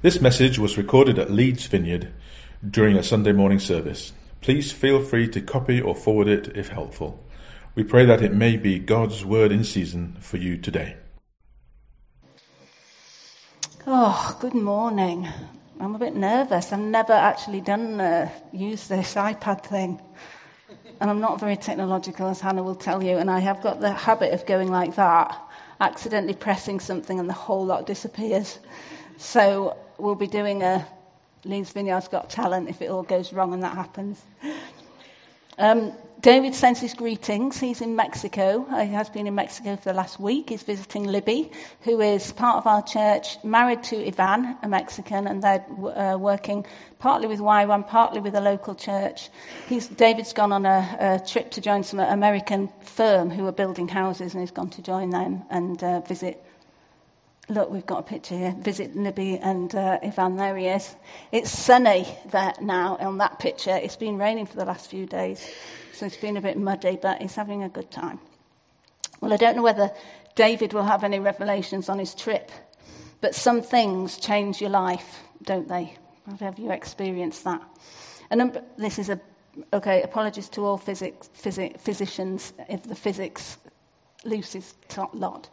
This message was recorded at Leeds Vineyard during a Sunday morning service. Please feel free to copy or forward it if helpful. We pray that it may be God's word in season for you today. Oh, good morning. I'm a bit nervous. I've never actually used this iPad thing. And I'm not very technological, as Hannah will tell you, and I have got the habit of going like that, accidentally pressing something and the whole lot disappears. So we'll be doing a Leeds Vineyard's Got Talent if it all goes wrong and that happens. David sends his greetings. He's in Mexico. He has been in Mexico for the last week. He's visiting Libby, who is part of our church, married to Ivan, a Mexican, and they're working partly with YWAM, partly with a local church. David's gone on a trip to join some American firm who are building houses, and he's gone to join them and visit. Look, we've got a picture here. Visit Libby and Ivan. There he is. It's sunny there now on that picture. It's been raining for the last few days, so it's been a bit muddy, but he's having a good time. Well, I don't know whether David will have any revelations on his trip, but some things change your life, don't they? Have you experienced that? And this is apologies to all physicians if the physics Lucy's top lot.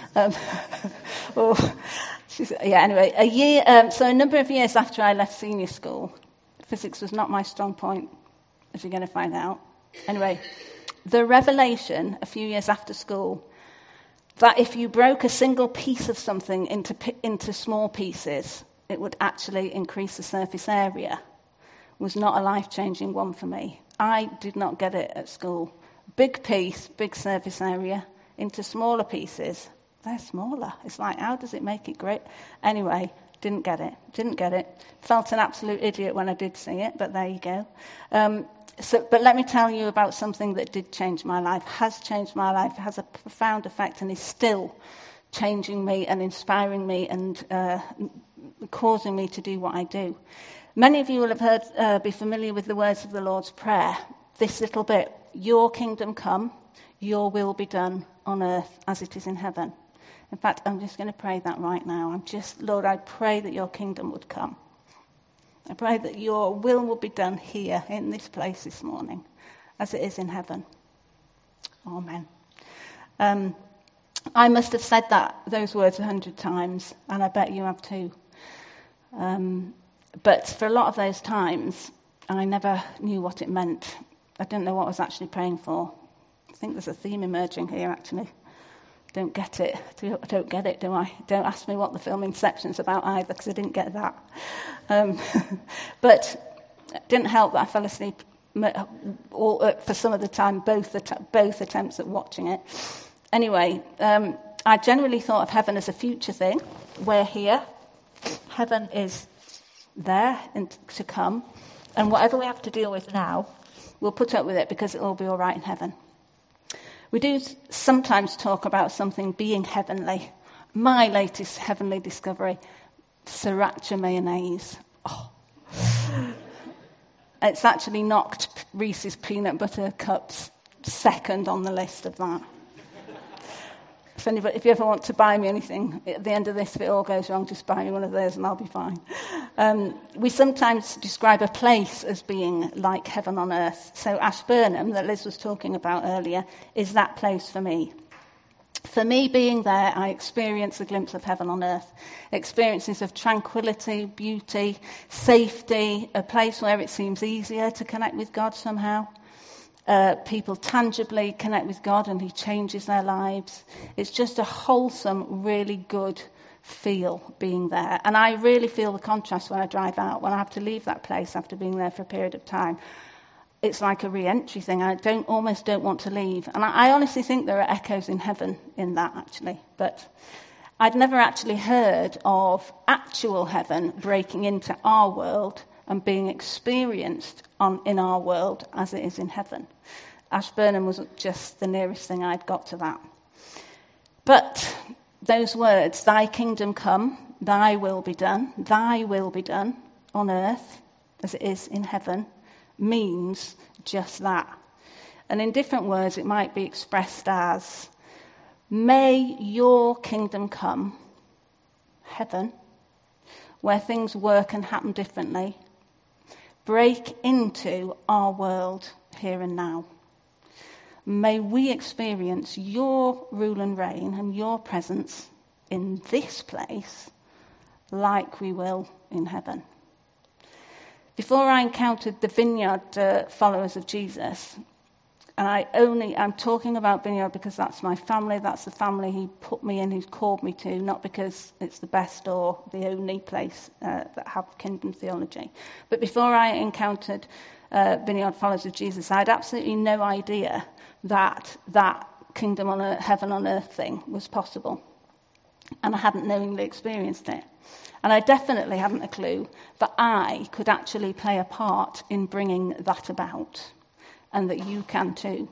Anyway, a number of years after I left senior school, physics was not my strong point, as you're going to find out. Anyway, the revelation a few years after school that if you broke a single piece of something into small pieces, it would actually increase the surface area was not a life-changing one for me. I did not get it at school. Big piece, big surface area, into smaller pieces. They're smaller. It's like, how does it make it great? Anyway, didn't get it. Felt an absolute idiot when I did see it, but there you go. But let me tell you about something that did change my life, has changed my life, has a profound effect, and is still changing me and inspiring me and causing me to do what I do. Many of you will have be familiar with the words of the Lord's Prayer. This little bit, your kingdom come, your will be done on earth as it is in heaven. In fact, I'm just going to pray that right now. Lord, I pray that your kingdom would come. I pray that your will will be done here in this place this morning as it is in heaven. Amen. I must have said those words 100 times, and I bet you have too. But for a lot of those times, I never knew what it meant. I didn't know what I was actually praying for. I think there's a theme emerging here, actually. Don't get it. I don't get it, do I? Don't ask me what the film Inception's about either, because I didn't get that. But it didn't help that I fell asleep for some of the time, both attempts at watching it. Anyway, I generally thought of heaven as a future thing. We're here. Heaven is there and to come. And whatever we have to deal with now, we'll put up with it because it'll all be all right in heaven. We do sometimes talk about something being heavenly. My latest heavenly discovery, sriracha mayonnaise. Oh. It's actually knocked Reese's peanut butter cups second on the list of that. If you ever want to buy me anything, at the end of this, if it all goes wrong, just buy me one of those and I'll be fine. We sometimes describe a place as being like heaven on earth. So Ashburnham, that Liz was talking about earlier, is that place for me. For me, being there, I experience a glimpse of heaven on earth. Experiences of tranquility, beauty, safety, a place where it seems easier to connect with God somehow. People tangibly connect with God and he changes their lives. It's just a wholesome, really good feel being there. And I really feel the contrast when I drive out, when I have to leave that place after being there for a period of time. It's like a re-entry thing. I almost don't want to leave. And I honestly think there are echoes in heaven in that, actually. But I'd never actually heard of actual heaven breaking into our world and being experienced in our world as it is in heaven. Ashburnham was just the nearest thing I'd got to that. But those words, thy kingdom come, thy will be done on earth as it is in heaven, means just that. And in different words, it might be expressed as, may your kingdom come, heaven, where things work and happen differently, break into our world here and now. May we experience your rule and reign and your presence in this place like we will in heaven. Before I encountered the Vineyard followers of Jesus, and I'm talking about Vineyard because that's my family, that's the family he put me in, he's called me to, not because it's the best or the only place that have kingdom theology. But before I encountered Vineyard followers of Jesus, I had absolutely no idea that kingdom on earth, heaven on earth thing was possible. And I hadn't knowingly experienced it. And I definitely hadn't a clue that I could actually play a part in bringing that about. And that you can too.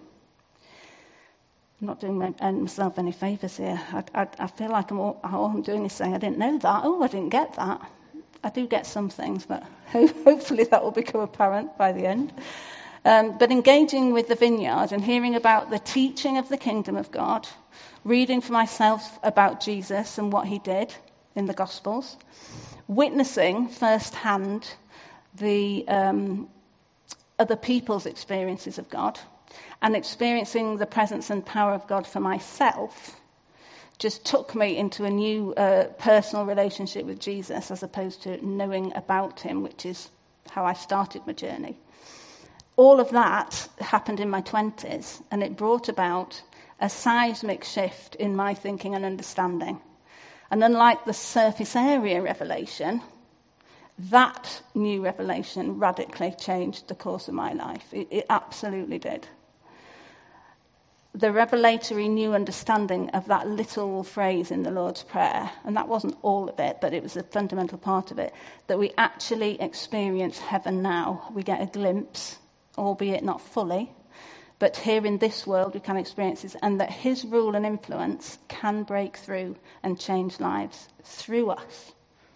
I'm not doing myself any favours here. I feel like all I'm doing is saying, I didn't know that. Oh, I didn't get that. I do get some things, but hopefully that will become apparent by the end. But engaging with the Vineyard and hearing about the teaching of the kingdom of God, reading for myself about Jesus and what he did in the Gospels, witnessing firsthand the other people's experiences of God, and experiencing the presence and power of God for myself just took me into a new personal relationship with Jesus, as opposed to knowing about him, which is how I started my journey. All of that happened in my 20s, and it brought about a seismic shift in my thinking and understanding. And unlike the surface area revelation, that new revelation radically changed the course of my life. It absolutely did. The revelatory new understanding of that little phrase in the Lord's Prayer, and that wasn't all of it, but it was a fundamental part of it, that we actually experience heaven now. We get a glimpse, albeit not fully, but here in this world we can experience it, and that his rule and influence can break through and change lives through us.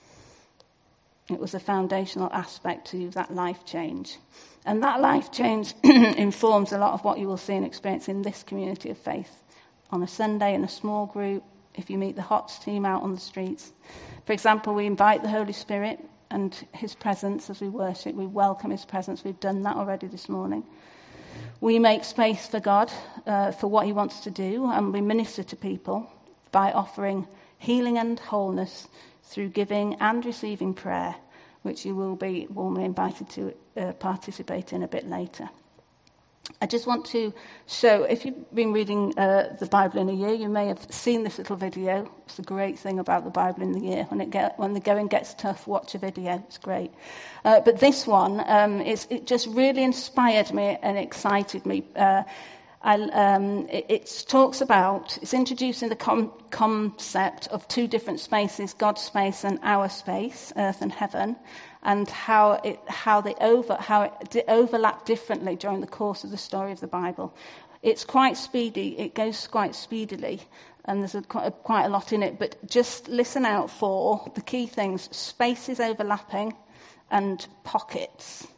It was a foundational aspect to that life change. And that life change informs a lot of what you will see and experience in this community of faith. On a Sunday, in a small group, if you meet the HOTS team out on the streets. For example, we invite the Holy Spirit and his presence as we worship. We welcome his presence. We've done that already this morning. We make space for God, for what he wants to do, and we minister to people by offering healing and wholeness through giving and receiving prayer, which you will be warmly invited to participate in a bit later. I just want to show, if you've been reading the Bible in a year, you may have seen this little video. It's a great thing about the Bible in the year. When the going gets tough, watch a video. It's great. But this one, it just really inspired me and excited me. It's introducing the concept of two different spaces, God's space and our space, earth and heaven, and how it overlap differently during the course of the story of the Bible. It's quite speedy. It goes quite speedily, and there's quite a lot in it. But just listen out for the key things: spaces overlapping and pockets.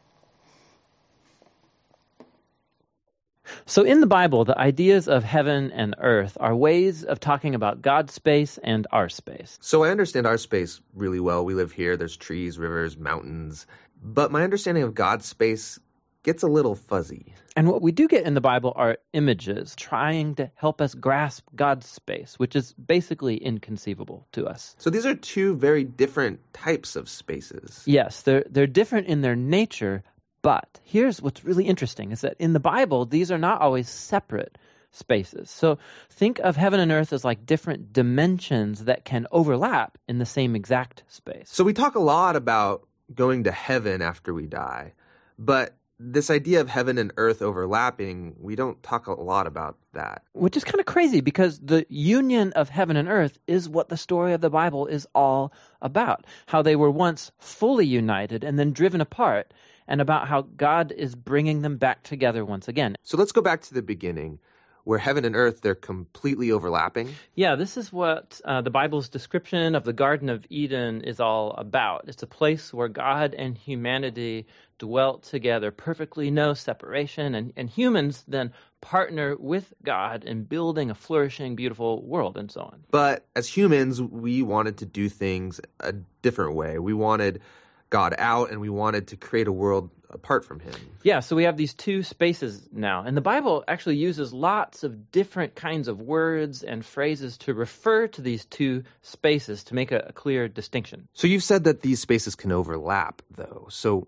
So in the Bible, the ideas of heaven and earth are ways of talking about God's space and our space. So I understand our space really well. We live here. There's trees, rivers, mountains. But my understanding of God's space gets a little fuzzy. And what we do get in the Bible are images trying to help us grasp God's space, which is basically inconceivable to us. So these are two very different types of spaces. Yes, they're different in their nature. But here's what's really interesting is that in the Bible, these are not always separate spaces. So think of heaven and earth as like different dimensions that can overlap in the same exact space. So we talk a lot about going to heaven after we die, but this idea of heaven and earth overlapping, we don't talk a lot about that. Which is kind of crazy because the union of heaven and earth is what the story of the Bible is all about. How they were once fully united and then driven apart, and about how God is bringing them back together once again. So let's go back to the beginning. where heaven and earth, they're completely overlapping? Yeah, this is what the Bible's description of the Garden of Eden is all about. It's a place where God and humanity dwelt together perfectly, no separation, and humans then partner with God in building a flourishing, beautiful world and so on. But as humans, we wanted to do things a different way. We wanted God out, and we wanted to create a world apart from him. Yeah, so we have these two spaces now. And the Bible actually uses lots of different kinds of words and phrases to refer to these two spaces to make a clear distinction. So you've said that these spaces can overlap, though. So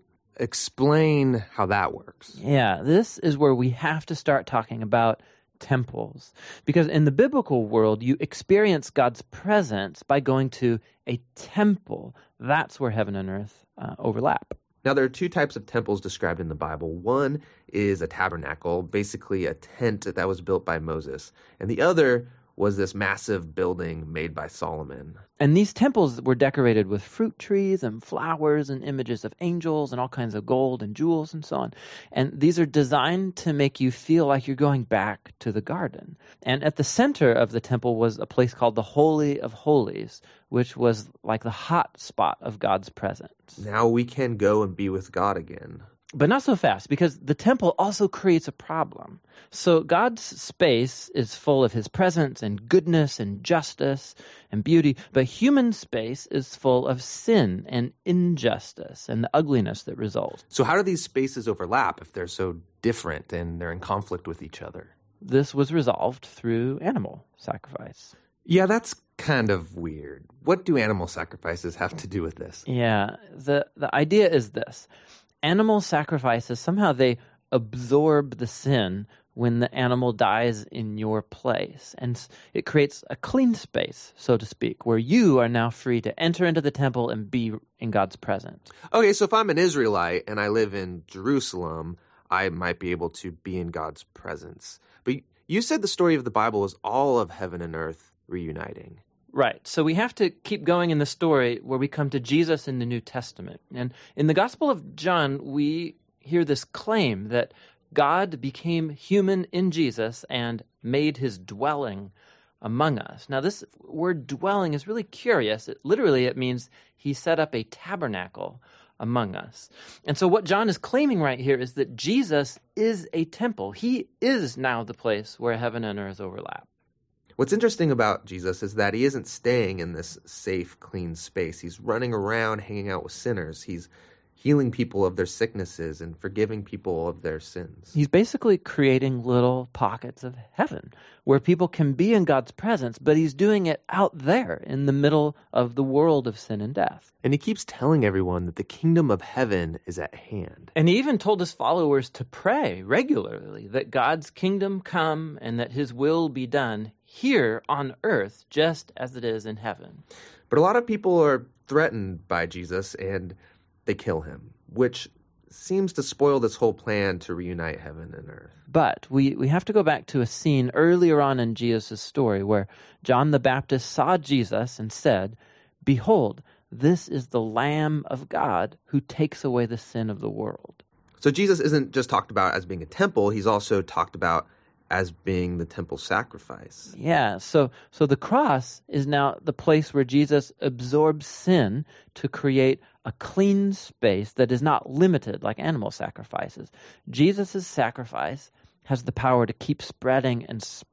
explain how that works. Yeah, this is where we have to start talking about temples. Because in the biblical world, you experience God's presence by going to a temple. That's where heaven and earth overlap. Now, there are two types of temples described in the Bible. One is a tabernacle, basically a tent that was built by Moses. And the other was this massive building made by Solomon. And these temples were decorated with fruit trees and flowers and images of angels and all kinds of gold and jewels and so on. And these are designed to make you feel like you're going back to the garden. And at the center of the temple was a place called the Holy of Holies, which was like the hot spot of God's presence. Now we can go and be with God again. But not so fast, because the temple also creates a problem. So God's space is full of his presence and goodness and justice and beauty, but human space is full of sin and injustice and the ugliness that results. So how do these spaces overlap if they're so different and they're in conflict with each other? This was resolved through animal sacrifice. Yeah, that's kind of weird. What do animal sacrifices have to do with this? Yeah, the idea is this. Animal sacrifices, somehow they absorb the sin when the animal dies in your place. And it creates a clean space, so to speak, where you are now free to enter into the temple and be in God's presence. Okay, so if I'm an Israelite and I live in Jerusalem, I might be able to be in God's presence. But you said the story of the Bible is all of heaven and earth reuniting. Right. So we have to keep going in the story where we come to Jesus in the New Testament. And in the Gospel of John, we hear this claim that God became human in Jesus and made his dwelling among us. Now, this word dwelling is really curious. It means he set up a tabernacle among us. And so what John is claiming right here is that Jesus is a temple. He is now the place where heaven and earth overlap. What's interesting about Jesus is that he isn't staying in this safe, clean space. He's running around hanging out with sinners. He's healing people of their sicknesses and forgiving people of their sins. He's basically creating little pockets of heaven where people can be in God's presence, but he's doing it out there in the middle of the world of sin and death. And he keeps telling everyone that the kingdom of heaven is at hand. And he even told his followers to pray regularly that God's kingdom come and that his will be done here on earth just as it is in heaven. But a lot of people are threatened by Jesus and they kill him, which seems to spoil this whole plan to reunite heaven and earth. But we have to go back to a scene earlier on in Jesus' story where John the Baptist saw Jesus and said, "Behold, this is the Lamb of God who takes away the sin of the world." So Jesus isn't just talked about as being a temple, he's also talked about as being the temple sacrifice. Yeah, so the cross is now the place where Jesus absorbs sin to create a clean space that is not limited like animal sacrifices. Jesus' sacrifice has the power to keep spreading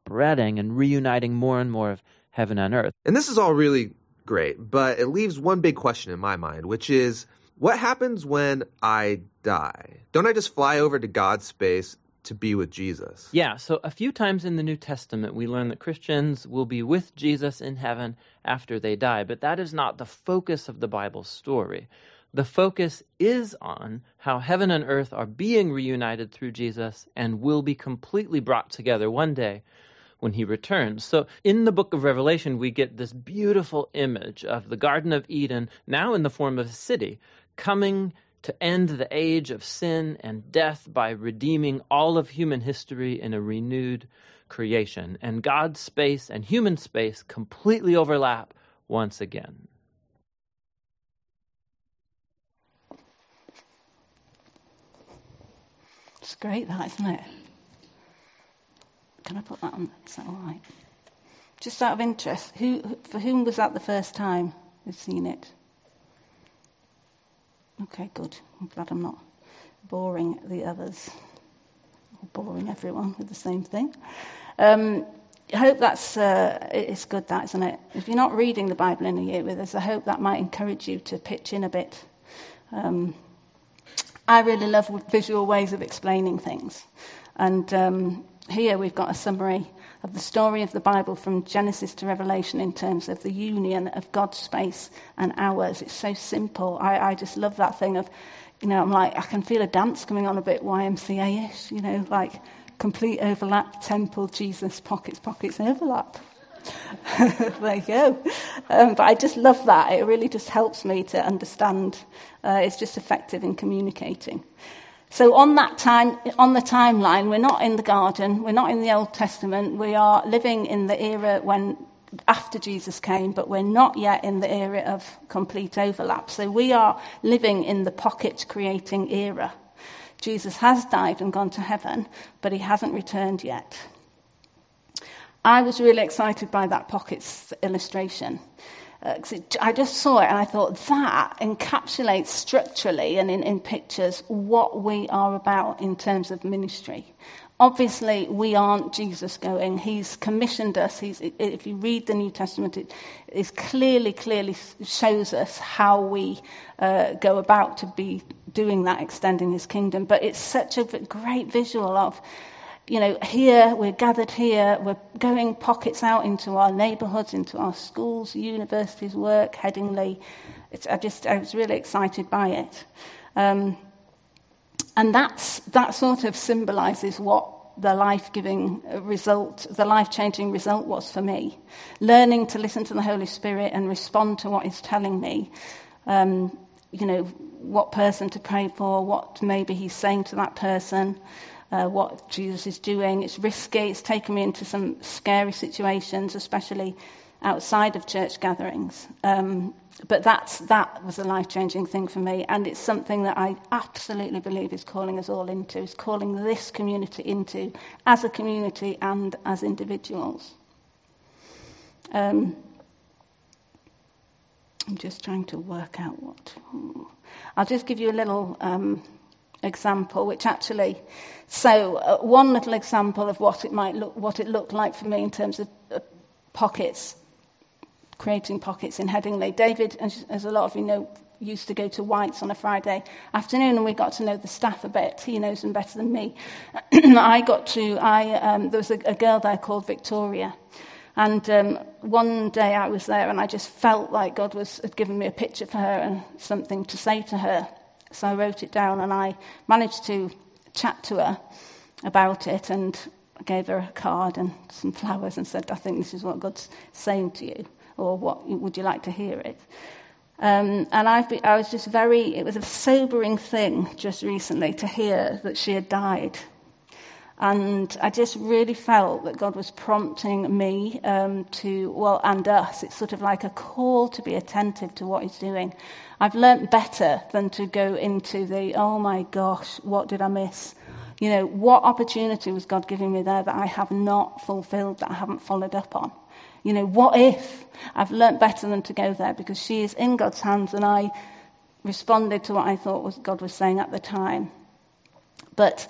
and reuniting more and more of heaven and earth. And this is all really great, but it leaves one big question in my mind, which is, what happens when I die? Don't I just fly over to God's space to be with Jesus? Yeah, so a few times in the New Testament, we learn that Christians will be with Jesus in heaven after they die, but that is not the focus of the Bible story. The focus is on how heaven and earth are being reunited through Jesus and will be completely brought together one day when he returns. So in the book of Revelation, we get this beautiful image of the Garden of Eden, now in the form of a city, coming to end the age of sin and death by redeeming all of human history in a renewed creation. And God's space and human space completely overlap once again. It's great, that, isn't it? Can I put that on? Is that all right? Just out of interest, for whom was that the first time you've seen it? Okay, good. I'm glad I'm not boring the others, or boring everyone with the same thing. I hope that's it's good, that, isn't it? If you're not reading the Bible in a year with us, I hope that might encourage you to pitch in a bit. I really love visual ways of explaining things. And here we've got a summary of the story of the Bible from Genesis to Revelation in terms of the union of God's space and ours. It's so simple. I just love that thing of, I'm like, I can feel a dance coming on a bit YMCA-ish, like complete overlap, temple, Jesus, pockets, overlap. There you go. But I just love that. It really just helps me to understand. It's just effective in communicating. So on the timeline, we're not in the garden, we're not in the Old Testament, we are living in the era after Jesus came, but we're not yet in the era of complete overlap. So we are living in the pocket-creating era. Jesus has died and gone to heaven, but he hasn't returned yet. I was really excited by that pockets illustration. I just saw it and I thought that encapsulates structurally and in pictures what we are about in terms of ministry. Obviously, we aren't Jesus going. He's commissioned us. If you read the New Testament, it is clearly shows us how we go about to be doing that, extending his kingdom. But it's such a great visual of, here, we're gathered here, we're going pockets out into our neighbourhoods, into our schools, universities, work, Headingley. I was really excited by it. And that sort of symbolises what the life-giving result, the life-changing result was for me. Learning to listen to the Holy Spirit and respond to what he's telling me. What person to pray for, what maybe he's saying to that person. What Jesus is doing. It's risky. It's taken me into some scary situations, especially outside of church gatherings. But that was a life-changing thing for me, and it's something that I absolutely believe is calling us all into, is calling this community into, as a community and as individuals. I'm just trying to work out what... I'll just give you a little... example, which actually, one little example of what it looked like for me in terms of pockets, creating pockets in Headingley. David, as a lot of you know, used to go to White's on a Friday afternoon, and we got to know the staff a bit. He knows them better than me. There was a girl there called Victoria, and one day I was there, and I just felt like God had given me a picture for her and something to say to her. So I wrote it down, and I managed to chat to her about it, and I gave her a card and some flowers and said, I think this is what God's saying to you, or what would you like to hear it? And I was just it was a sobering thing just recently to hear that she had died. And I just really felt that God was prompting me and us. It's sort of like a call to be attentive to what he's doing. I've learnt better than to go into oh my gosh, what did I miss? What opportunity was God giving me there that I have not fulfilled, that I haven't followed up on? What if? I've learnt better than to go there, because she is in God's hands, and I responded to what I thought God was saying at the time. But...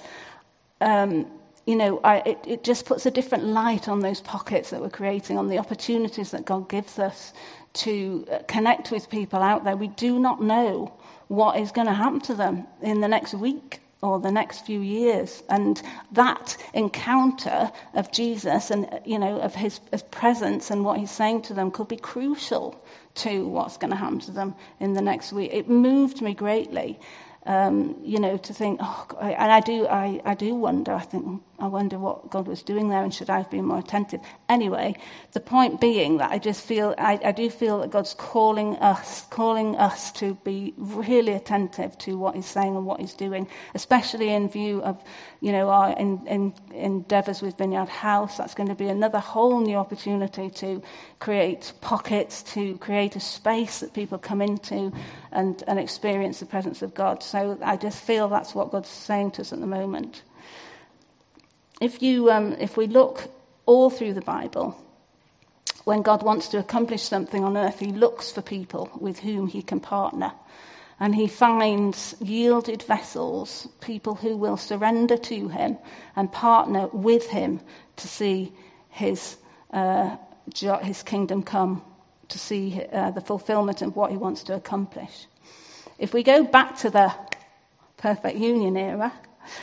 it just puts a different light on those pockets that we're creating, on the opportunities that God gives us to connect with people out there. We do not know what is going to happen to them in the next week or the next few years. And that encounter of Jesus and, of his presence and what he's saying to them could be crucial to what's going to happen to them in the next week. It moved me greatly. To think, and I do wonder. I wonder what God was doing there, and should I have been more attentive? Anyway, the point being that I do feel that God's calling us to be really attentive to what he's saying and what he's doing, especially in view of, our endeavours with Vineyard House. That's going to be another whole new opportunity to create pockets, to create a space that people come into and experience the presence of God. So I just feel that's what God's saying to us at the moment. if we look all through the Bible, when God wants to accomplish something on earth, he looks for people with whom he can partner. And he finds yielded vessels, people who will surrender to him and partner with him to see his kingdom come, to see the fulfillment of what he wants to accomplish. If we go back to the Perfect Union era,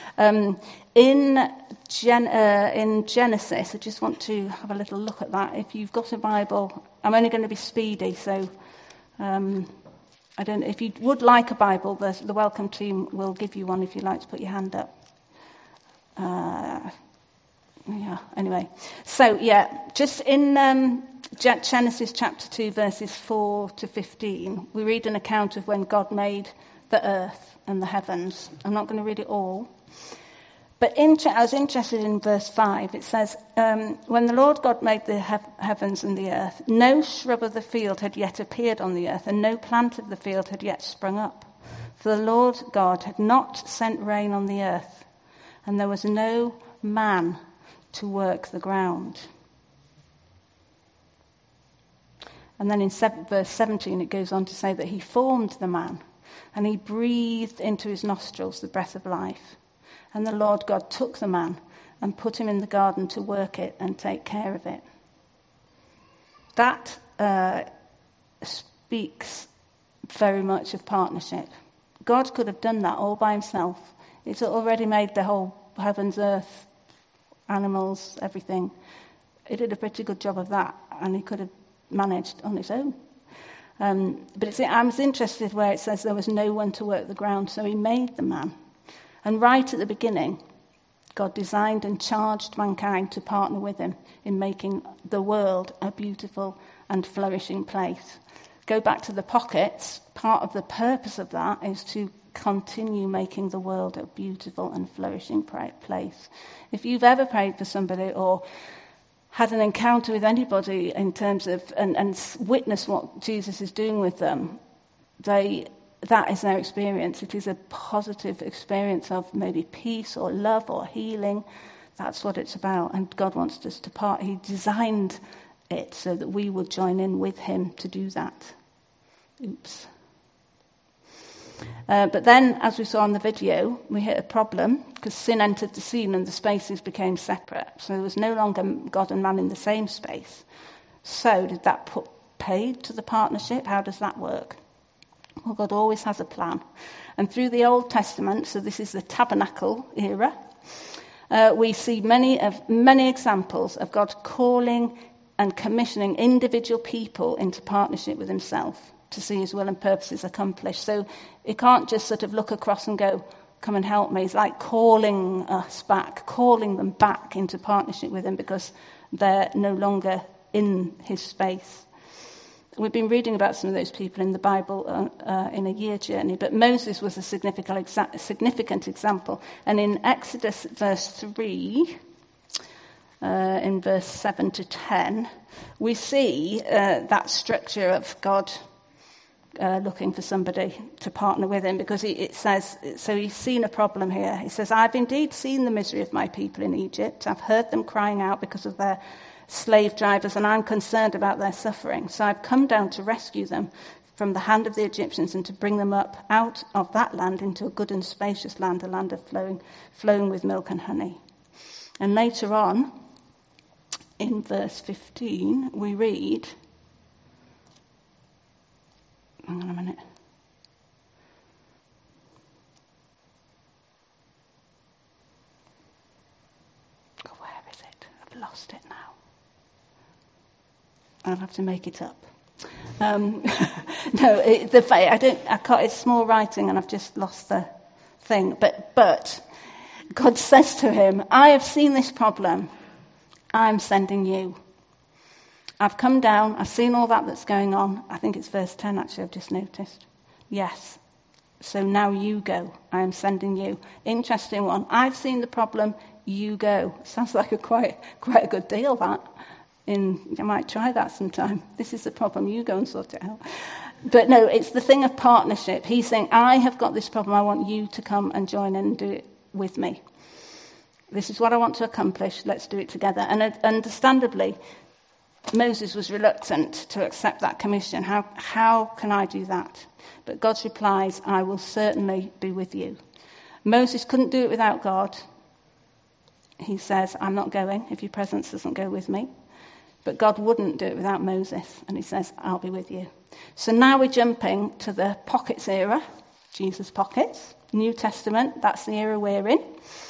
in Genesis, I just want to have a little look at that. If you've got a Bible, I'm only going to be speedy, so I don't. If you would like a Bible, the welcome team will give you one if you'd like to put your hand up. Anyway. So, just in Genesis chapter 2, verses 4 to 15, we read an account of when God made the earth and the heavens. I'm not going to read it all. But I was interested in verse 5. It says, when the Lord God made the heavens and the earth, no shrub of the field had yet appeared on the earth, and no plant of the field had yet sprung up. For the Lord God had not sent rain on the earth, and there was no man to work the ground. And then in verse 17 it goes on to say that he formed the man, and he breathed into his nostrils the breath of life. And the Lord God took the man and put him in the garden to work it and take care of it. That speaks very much of partnership. God could have done that all by himself. He's already made the whole heavens, earth, animals, everything. He did a pretty good job of that, and he could have managed on his own. But I was interested where it says there was no one to work the ground, so he made the man. And right at the beginning, God designed and charged mankind to partner with him in making the world a beautiful and flourishing place. Go back to the pockets. Part of the purpose of that is to continue making the world a beautiful and flourishing place. If you've ever prayed for somebody or had an encounter with anybody in terms of and witnessed what Jesus is doing with them, that is their experience. It is a positive experience of maybe peace or love or healing. That's what it's about. And God wants us to part. He designed it so that we would join in with him to do that. Oops. But then, as we saw in the video, we hit a problem because sin entered the scene and the spaces became separate. So there was no longer God and man in the same space. So did that put paid to the partnership? How does that work? Well, God always has a plan. And through the Old Testament, so this is the tabernacle era, we see many examples of God calling and commissioning individual people into partnership with himself to see his will and purposes accomplished. So you can't just sort of look across and go, come and help me. It's like calling us back, calling them back into partnership with him because they're no longer in his space. We've been reading about some of those people in the Bible in a year journey, but Moses was a significant example. And in Exodus verse 3, in verse 7 to 10, we see that structure of God looking for somebody to partner with him, because it says, so he's seen a problem here. He says, I've indeed seen the misery of my people in Egypt. I've heard them crying out because of their slave drivers, and I'm concerned about their suffering. So I've come down to rescue them from the hand of the Egyptians and to bring them up out of that land into a good and spacious land, a land of flowing with milk and honey. And later on, in verse 15, we read, hang on a minute. Oh, where is it? I've lost it now. I'll have to make it up. It's small writing and I've just lost the thing. But God says to him, I have seen this problem. I'm sending you. I've come down. I've seen all that's going on. I think it's verse 10, actually, I've just noticed. Yes. So now you go. I am sending you. Interesting one. I've seen the problem. You go. Sounds like quite a good deal, that. I might try that sometime. This is the problem. You go and sort it out. But no, it's the thing of partnership. He's saying, I have got this problem. I want you to come and join in and do it with me. This is what I want to accomplish. Let's do it together. And understandably, Moses was reluctant to accept that commission. How can I do that? But God replies, I will certainly be with you. Moses couldn't do it without God. He says, I'm not going if your presence doesn't go with me. But God wouldn't do it without Moses. And he says, I'll be with you. So now we're jumping to the pockets era, Jesus' pockets, New Testament. That's the era we're in.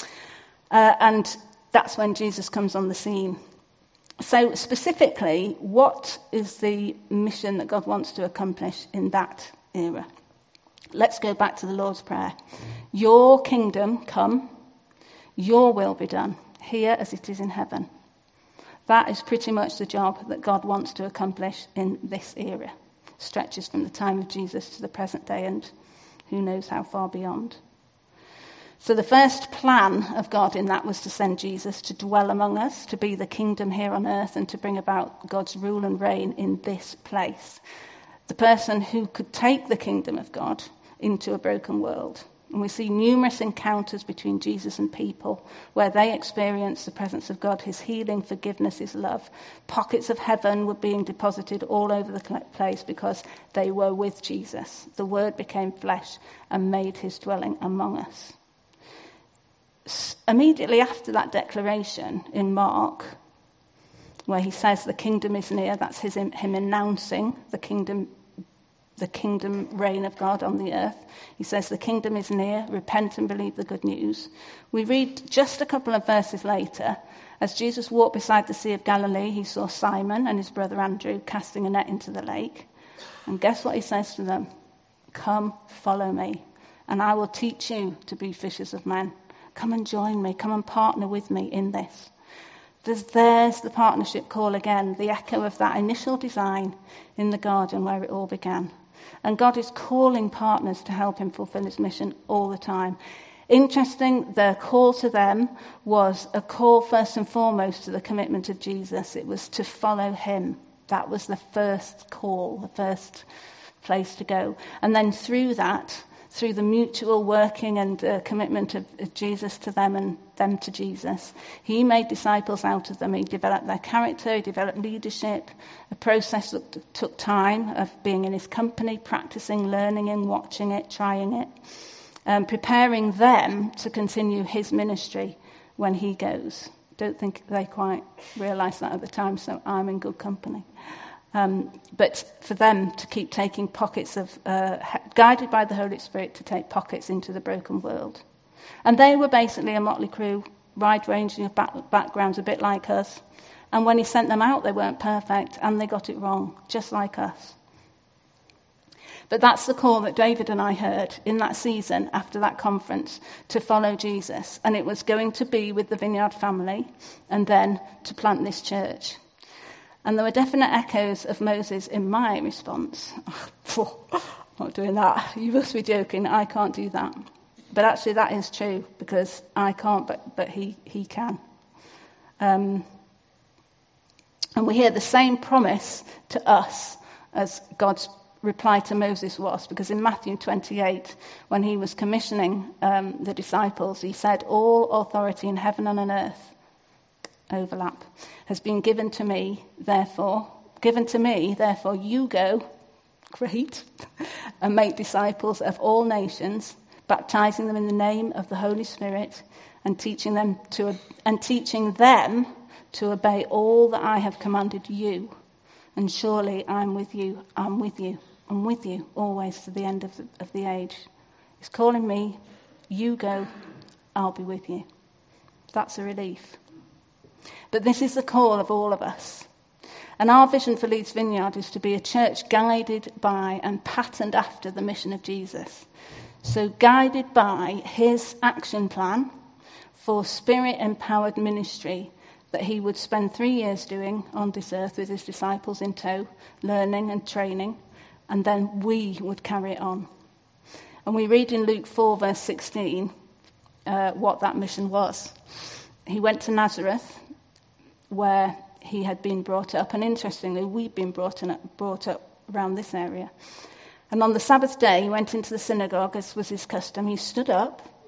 And that's when Jesus comes on the scene. So specifically, what is the mission that God wants to accomplish in that era? Let's go back to the Lord's Prayer. Your kingdom come, your will be done, here as it is in heaven. That is pretty much the job that God wants to accomplish in this era. Stretches from the time of Jesus to the present day and who knows how far beyond. So the first plan of God in that was to send Jesus to dwell among us, to be the kingdom here on earth and to bring about God's rule and reign in this place. The person who could take the kingdom of God into a broken world. And we see numerous encounters between Jesus and people where they experience the presence of God, his healing, forgiveness, his love. Pockets of heaven were being deposited all over the place because they were with Jesus. The Word became flesh and made his dwelling among us. Immediately after that declaration in Mark, where he says the kingdom is near, that's him announcing the kingdom reign of God on the earth. He says the kingdom is near, repent and believe the good news. We read just a couple of verses later, as Jesus walked beside the Sea of Galilee, he saw Simon and his brother Andrew casting a net into the lake. And guess what he says to them? Come, follow me, and I will teach you to be fishers of men. Come and join me, come and partner with me in this. There's the partnership call again, the echo of that initial design in the garden where it all began. And God is calling partners to help him fulfill his mission all the time. Interesting, the call to them was a call first and foremost to the commitment of Jesus. It was to follow him. That was the first call, the first place to go. And then through that, through the mutual working and commitment of Jesus to them and them to Jesus, he made disciples out of them. He developed their character, he developed leadership, a process that took time of being in his company, practicing, learning and watching it, trying it, preparing them to continue his ministry when he goes. Don't think they quite realised that at the time, so I'm in good company. But for them to keep taking pockets of, guided by the Holy Spirit, to take pockets into the broken world. And they were basically a motley crew, wide-ranging of backgrounds, a bit like us. And when he sent them out, they weren't perfect, and they got it wrong, just like us. But that's the call that David and I heard in that season after that conference, to follow Jesus. And it was going to be with the Vineyard family, and then to plant this church. And there were definite echoes of Moses in my response. I'm not doing that. You must be joking. I can't do that. But actually that is true, because I can't, but he can. And we hear the same promise to us as God's reply to Moses was, because in Matthew 28, when he was commissioning the disciples, he said, all authority in heaven and on earth, overlap, has been given to me, therefore you go, great, and make disciples of all nations, baptizing them in the name of the Holy Spirit, and teaching them to obey all that I have commanded you. And surely I'm with you always to the end of the age. He's calling me, you go, I'll be with you. That's a relief. But this is the call of all of us. And our vision for Leeds Vineyard is to be a church guided by and patterned after the mission of Jesus. So guided by his action plan for spirit-empowered ministry that he would spend 3 years doing on this earth with his disciples in tow, learning and training, and then we would carry it on. And we read in Luke 4, verse 16, what that mission was. He went to Nazareth, where he had been brought up, and interestingly, we'd been brought up around this area. And on the Sabbath day, he went into the synagogue, as was his custom. He stood up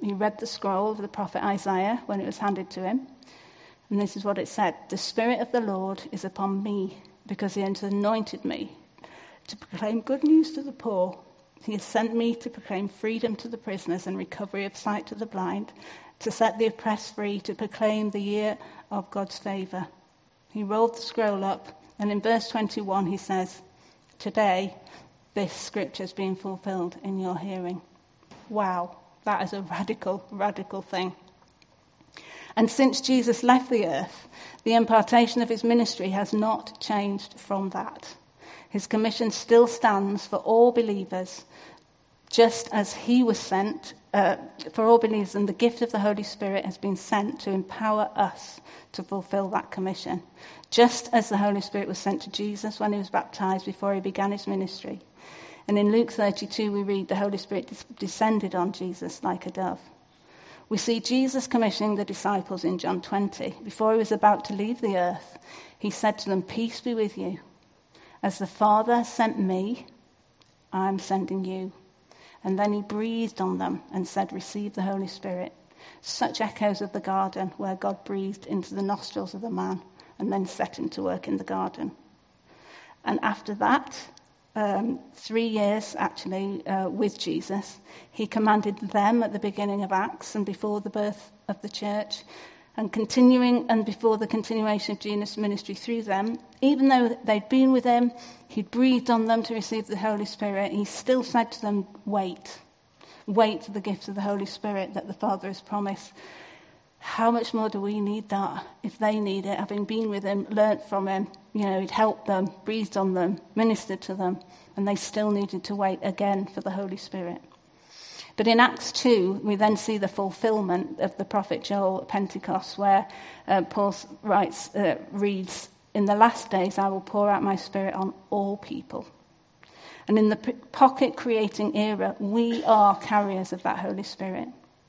He read the scroll of the prophet Isaiah when it was handed to him. And this is what it said: "The Spirit of the Lord is upon me, because he has anointed me to proclaim good news to the poor. He has sent me to proclaim freedom to the prisoners and recovery of sight to the blind, to set the oppressed free, to proclaim the year of God's favour." He rolled the scroll up, and in verse 21 he says, "Today this scripture is being fulfilled in your hearing." Wow, that is a radical, radical thing. And since Jesus left the earth, the impartation of his ministry has not changed from that. His commission still stands for all believers, just as he was sent for all believers, and the gift of the Holy Spirit has been sent to empower us to fulfill that commission. Just as the Holy Spirit was sent to Jesus when he was baptized before he began his ministry. And in Luke 32 we read, the Holy Spirit descended on Jesus like a dove. We see Jesus commissioning the disciples in John 20. Before he was about to leave the earth, he said to them, "Peace be with you. As the Father sent me, I am sending you." And then he breathed on them and said, "Receive the Holy Spirit." Such echoes of the garden where God breathed into the nostrils of the man and then set him to work in the garden. And after that, 3 years actually with Jesus, he commanded them at the beginning of Acts and before the birth of the church, and before the continuation of Jesus' ministry through them. Even though they'd been with him, he'd breathed on them to receive the Holy Spirit, he still said to them, wait for the gift of the Holy Spirit that the Father has promised. How much more do we need that if they need it, having been with him, learnt from him? He'd helped them, breathed on them, ministered to them, and they still needed to wait again for the Holy Spirit. But in Acts 2, we then see the fulfillment of the prophet Joel at Pentecost, where Paul reads, "In the last days I will pour out my Spirit on all people." And in the pocket-creating era, we are carriers of that Holy Spirit.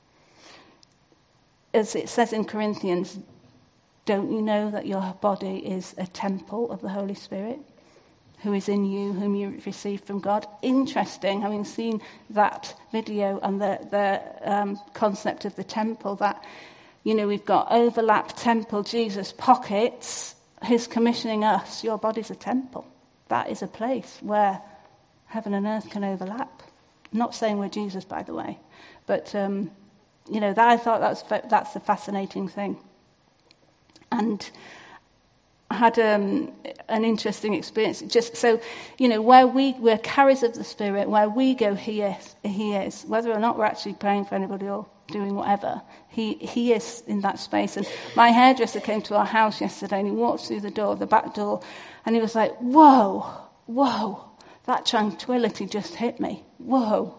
As it says in Corinthians, don't you know that your body is a temple of the Holy Spirit, who is in you, whom you received from God? Interesting, having seen that video and the concept of the temple, that, we've got overlap, temple, Jesus, pockets. He's commissioning us. Your body's a temple. That is a place where heaven and earth can overlap. I'm not saying we're Jesus, by the way, but that I thought that's a fascinating thing. And I had an interesting experience. Just so, where we're carriers of the Spirit, where we go, he is. Whether or not we're actually praying for anybody or doing whatever, he is in that space. And my hairdresser came to our house yesterday, and he walked through the back door, and he was like, whoa, that tranquility just hit me. Whoa.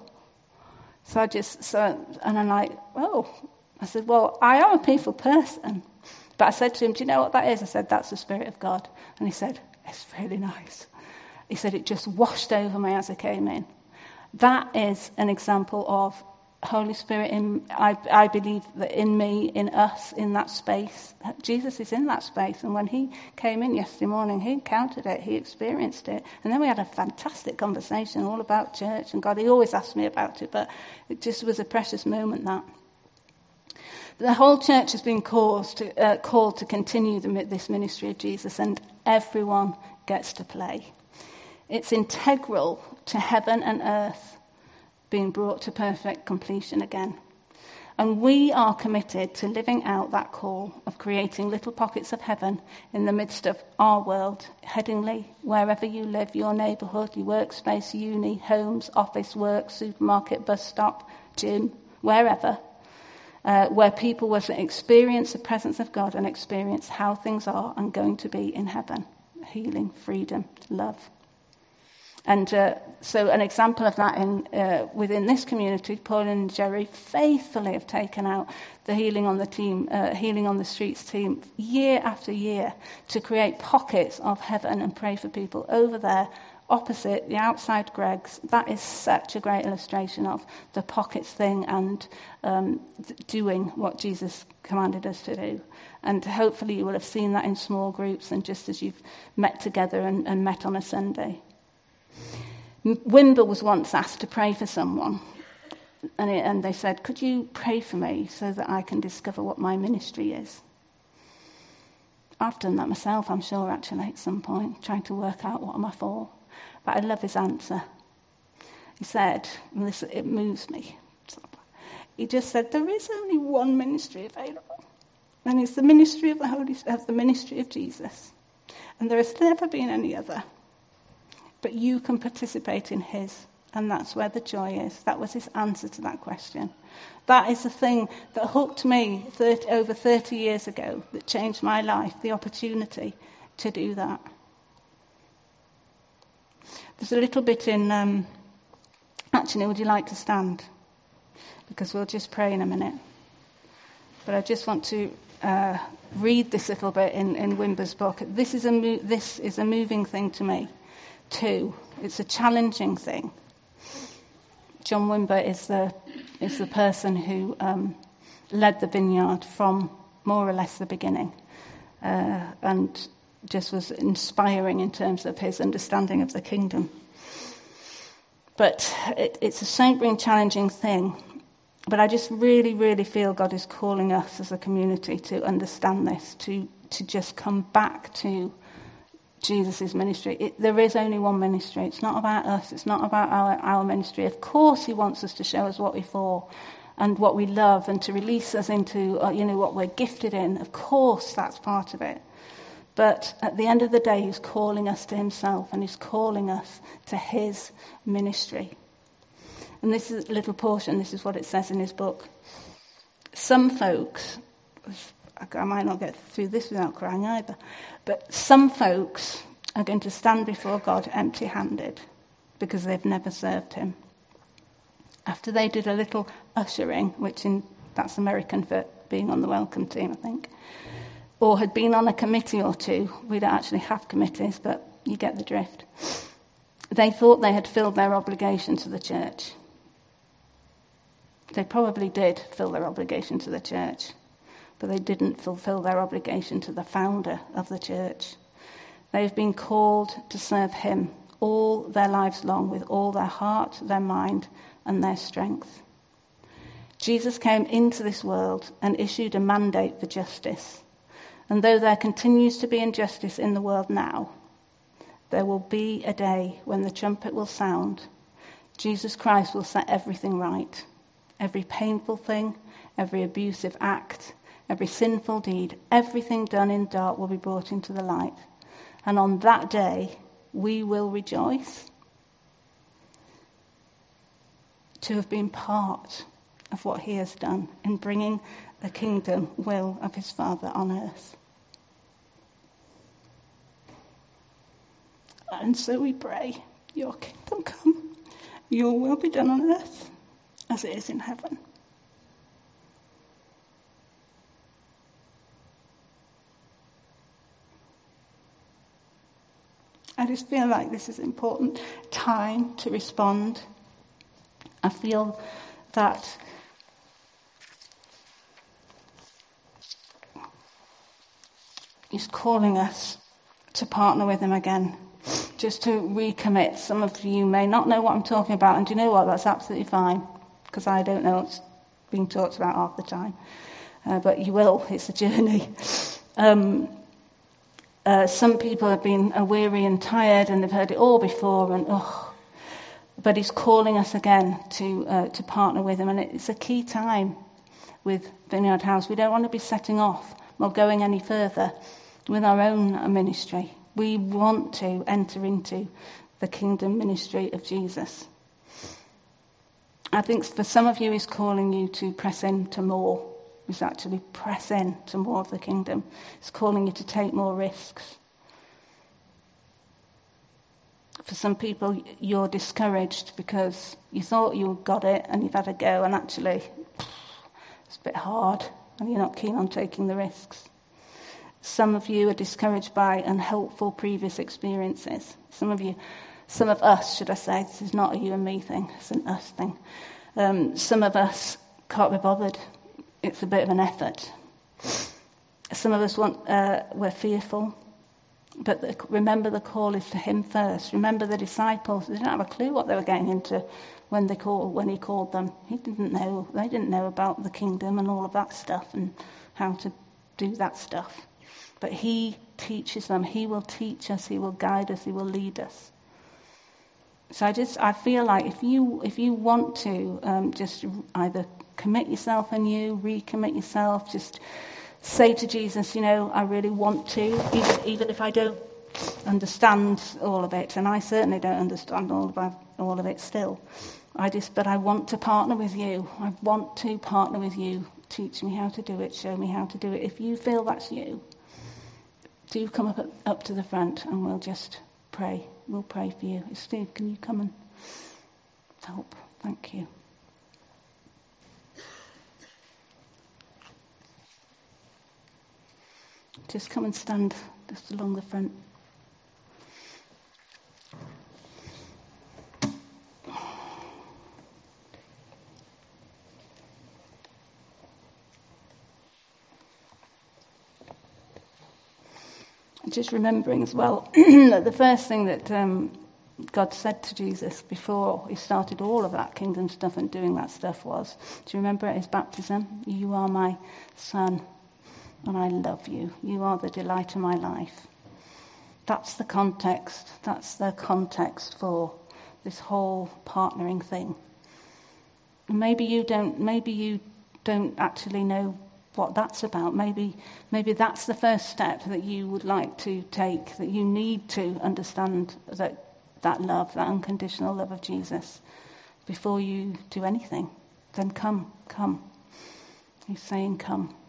And I'm like, oh. I said, well, I am a peaceful person. But I said to him, do you know what that is? I said, that's the Spirit of God. And he said, it's really nice. He said, it just washed over me as I came in. That is an example of Holy Spirit. I believe that in me, in us, in that space. Jesus is in that space. And when he came in yesterday morning, he encountered it, he experienced it. And then we had a fantastic conversation all about church and God. He always asked me about it, but it just was a precious moment, that. The whole church has been called to continue this ministry of Jesus, and everyone gets to play. It's integral to heaven and earth being brought to perfect completion again. And we are committed to living out that call of creating little pockets of heaven in the midst of our world, Headingley, wherever you live, your neighbourhood, your workspace, uni, homes, office, work, supermarket, bus stop, gym, wherever. Where people will experience the presence of God and experience how things are and going to be in heaven. Healing, freedom, love. And so an example of that within this community, Paul and Jerry faithfully have taken out the Healing on the Streets team year after year to create pockets of heaven and pray for people over there, opposite the outside Greg's. That is such a great illustration of the pockets thing and doing what Jesus commanded us to do. And hopefully you will have seen that in small groups and just as you've met together and met on a Sunday. Wimber was once asked to pray for someone. And they said, could you pray for me so that I can discover what my ministry is? I've done that myself, I'm sure, actually, at some point, trying to work out what am I for. But I love his answer. He said, and this, it moves me, he just said, there is only one ministry available, and it's the ministry of the ministry of Jesus. And there has never been any other. But you can participate in his, and that's where the joy is. That was his answer to that question. That is the thing that hooked me over 30 years ago, that changed my life, the opportunity to do that. There's a little bit in... Actually, would you like to stand? Because we'll just pray in a minute. But I just want to read this little bit in Wimber's book. This is a moving thing to me, too. It's a challenging thing. John Wimber is the person who led the Vineyard from more or less the beginning, and just was inspiring in terms of his understanding of the kingdom. But it's a sobering, challenging thing. But I just really, really feel God is calling us as a community to understand this, to just come back to Jesus' ministry. There is only one ministry. It's not about us. It's not about our ministry. Of course, he wants us to show us what we're for and what we love, and to release us into what we're gifted in. Of course, that's part of it. But at the end of the day, he's calling us to himself, and he's calling us to his ministry. And this is a little portion. This is what it says in his book. Some folks, I might not get through this without crying either, but some folks are going to stand before God empty-handed because they've never served him. After they did a little ushering, that's American for being on the welcome team, I think, or had been on a committee or two. We don't actually have committees, but you get the drift. They thought they had filled their obligation to the church. They probably did fill their obligation to the church, but they didn't fulfill their obligation to the founder of the church. They've been called to serve him all their lives long with all their heart, their mind, and their strength. Jesus came into this world and issued a mandate for justice. And though there continues to be injustice in the world now, there will be a day when the trumpet will sound. Jesus Christ will set everything right. Every painful thing, every abusive act, every sinful deed, everything done in dark will be brought into the light. And on that day, we will rejoice to have been part of what he has done in bringing the kingdom will of his Father on earth. And so we pray, your kingdom come, your will be done on earth as it is in heaven. I just feel like this is an important time to respond. I feel that he's calling us to partner with him again, just to recommit. Some of you may not know what I'm talking about, and do you know what? That's absolutely fine, because I don't know what's being talked about half the time. But you will. It's a journey. Some people have been weary and tired, and they've heard it all before, but he's calling us again to partner with him, and it's a key time with Vineyard House. We don't want to be setting off or going any further with our own ministry. We want to enter into the kingdom ministry of Jesus. I think for some of you, he's calling you to press into more. He's actually press in to more of the kingdom. He's calling you to take more risks. For some people, you're discouraged because you thought you got it and you've had a go, and actually it's a bit hard and you're not keen on taking the risks. Some of you are discouraged by unhelpful previous experiences. Some of us, should I say, this is not a you and me thing, it's an us thing. Some of us can't be bothered. It's a bit of an effort. Some of us we're fearful. But remember, the call is to him first. Remember the disciples, they didn't have a clue what they were getting into when he called them. They didn't know about the kingdom and all of that stuff and how to do that stuff. But he teaches them. He will teach us. He will guide us. He will lead us. So I feel like if you want to just either commit yourself anew, recommit yourself, just say to Jesus, I really want to, even if I don't understand all of it, and I certainly don't understand all of it still. But I want to partner with you. I want to partner with you. Teach me how to do it. Show me how to do it. If you feel that's you, do come up to the front and we'll just pray. We'll pray for you. Steve, can you come and help? Thank you. Just come and stand just along the front. Just remembering as well that the first thing that God said to Jesus before he started all of that kingdom stuff and doing that stuff was, do you remember at his baptism? You are my son and I love you. You are the delight of my life. That's the context. That's the context for this whole partnering thing. Maybe you don't actually know what that's about. Maybe that's the first step that you would like to take, that you need to understand that love, that unconditional love of Jesus before you do anything. Then come. He's saying come.